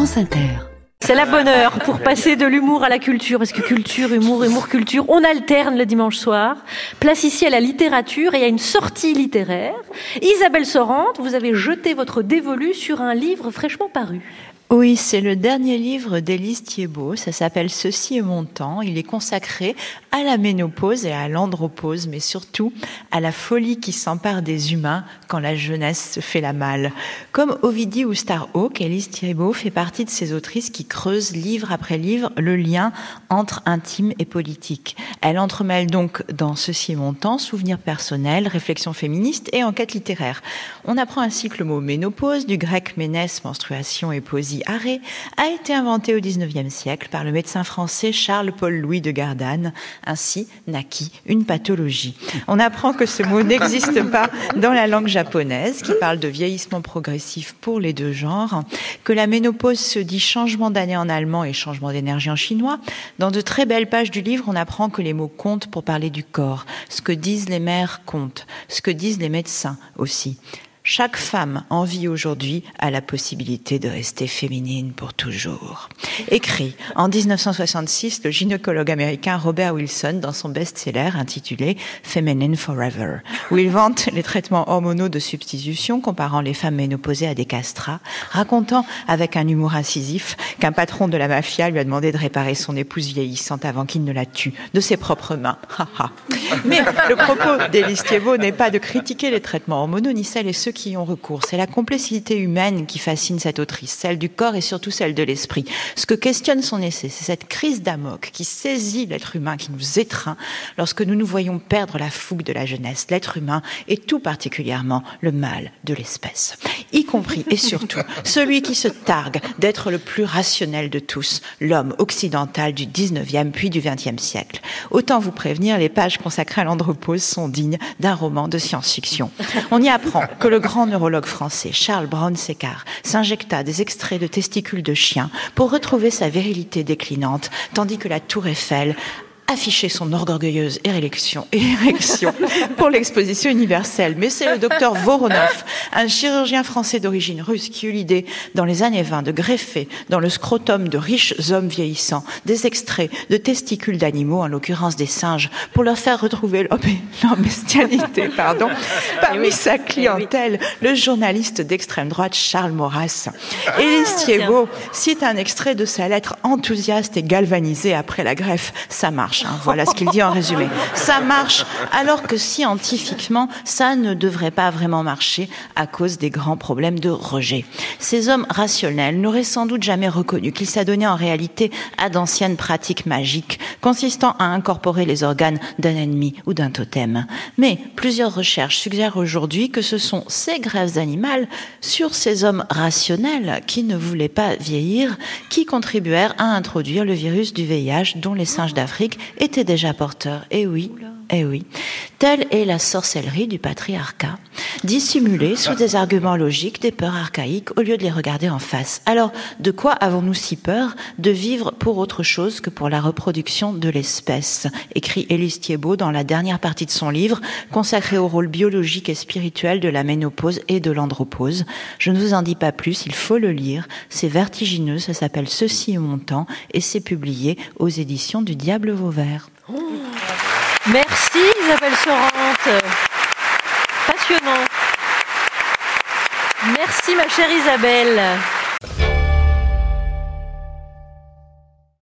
France Inter. C'est la bonne heure pour passer de l'humour à la culture, parce que culture, humour, culture, on alterne le dimanche soir. Place ici à la littérature et à une sortie littéraire. Isabelle Sorante, vous avez jeté votre dévolu sur un livre fraîchement paru. Oui, c'est le dernier livre d'Élise Thiébaut, ça s'appelle « Ceci est mon temps ». Il est consacré à la ménopause et à l'andropause, mais surtout à la folie qui s'empare des humains quand la jeunesse se fait la malle. Comme Ovidie ou Starhawk, Élise Thiébaut fait partie de ces autrices qui creusent livre après livre le lien entre intime et politique. Elle entremêle donc dans « Ceci est mon temps » souvenirs personnels, réflexions féministes et enquêtes littéraires. On apprend ainsi que le mot ménopause, du grec ménès, menstruation et posie, arrêt, a été inventé au XIXe siècle par le médecin français Charles-Paul-Louis de Gardanne. Ainsi naquit une pathologie. On apprend que ce mot n'existe pas dans la langue japonaise, qui parle de vieillissement progressif pour les deux genres, que la ménopause se dit changement d'année en allemand et changement d'énergie en chinois. Dans de très belles pages du livre, on apprend que les mots comptent pour parler du corps. Ce que disent les mères compte, ce que disent les médecins aussi. Chaque femme en vie aujourd'hui a la possibilité de rester féminine pour toujours. Écrit en 1966, le gynécologue américain Robert Wilson dans son best-seller intitulé Feminine Forever, où il vante les traitements hormonaux de substitution comparant les femmes ménopausées à des castrats, racontant avec un humour incisif qu'un patron de la mafia lui a demandé de réparer son épouse vieillissante avant qu'il ne la tue de ses propres mains. Mais le propos d'Élise Thiébaut n'est pas de critiquer les traitements hormonaux ni celles et ceux qui y ont recours. C'est la complexité humaine qui fascine cette autrice, celle du corps et surtout celle de l'esprit. Ce que questionne son essai, c'est cette crise d'amok qui saisit l'être humain, qui nous étreint lorsque nous nous voyons perdre la fougue de la jeunesse. L'être humain et tout particulièrement le mâle de l'espèce, y compris et surtout celui qui se targue d'être le plus rationnel de tous, l'homme occidental du 19e puis du 20e siècle. Autant vous prévenir, les pages consacrées à l'andropause sont dignes d'un roman de science-fiction. On y apprend que le grand neurologue français Charles Brown-Séquard s'injecta des extraits de testicules de chien pour retrouver sa virilité déclinante, tandis que la Tour Eiffel afficher son orgueilleuse érection pour l'exposition universelle. Mais c'est le docteur Voronoff, un chirurgien français d'origine russe, qui eut l'idée, dans les années 20, de greffer dans le scrotum de riches hommes vieillissants des extraits de testicules d'animaux, en l'occurrence des singes, pour leur faire retrouver leur bestialité. Parmi sa clientèle, le journaliste d'extrême droite Charles Maurras. Élise Thiébaut cite un extrait de sa lettre enthousiaste et galvanisée après la greffe. Ça marche. Voilà ce qu'il dit en résumé. Ça marche, alors que scientifiquement, ça ne devrait pas vraiment marcher à cause des grands problèmes de rejet. Ces hommes rationnels n'auraient sans doute jamais reconnu qu'ils s'adonnaient en réalité à d'anciennes pratiques magiques consistant à incorporer les organes d'un ennemi ou d'un totem. Mais plusieurs recherches suggèrent aujourd'hui que ce sont ces greffes animales sur ces hommes rationnels qui ne voulaient pas vieillir qui contribuèrent à introduire le virus du VIH dont les singes d'Afrique étaient déjà porteurs. Eh oui. Telle est la sorcellerie du patriarcat, dissimulée sous des arguments logiques, des peurs archaïques, au lieu de les regarder en face. Alors, de quoi avons-nous si peur de vivre pour autre chose que pour la reproduction de l'espèce ? Écrit Élise Thiébaut dans la dernière partie de son livre, consacré au rôle biologique et spirituel de la ménopause et de l'andropause. Je ne vous en dis pas plus, il faut le lire. C'est vertigineux, ça s'appelle « Ceci est mon temps » et c'est publié aux éditions du Diable Vauvert. Merci Isabelle Sorante. Passionnant. Merci ma chère Isabelle.